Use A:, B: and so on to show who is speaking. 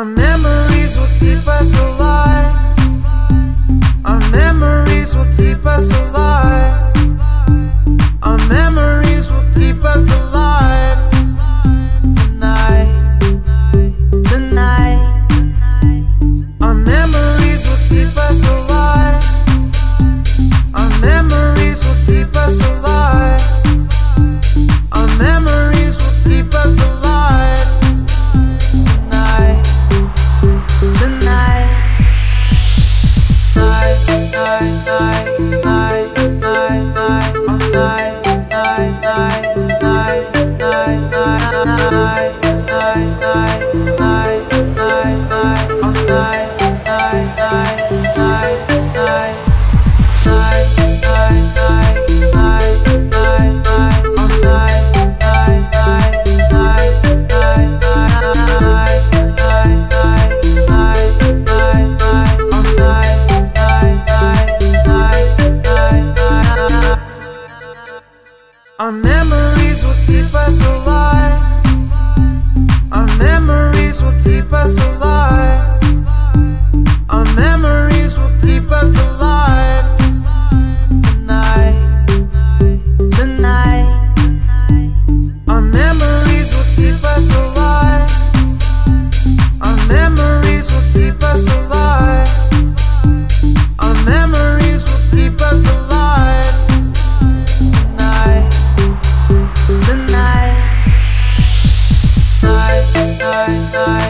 A: Our memories will keep us alive. Our memories will keep us alive. Our memories will keep us alive tonight. Tonight. Our memories will keep us alive. Our memories will keep us alive. Our memories will keep us alive tonight. Tonight. Our memories will keep us alive. Our memories will keep us alive. Our memories will keep us alive tonight. Tonight. Our memories will keep us alive. Our memories will keep us alive. Our memories will keep us alive tonight. Tonight.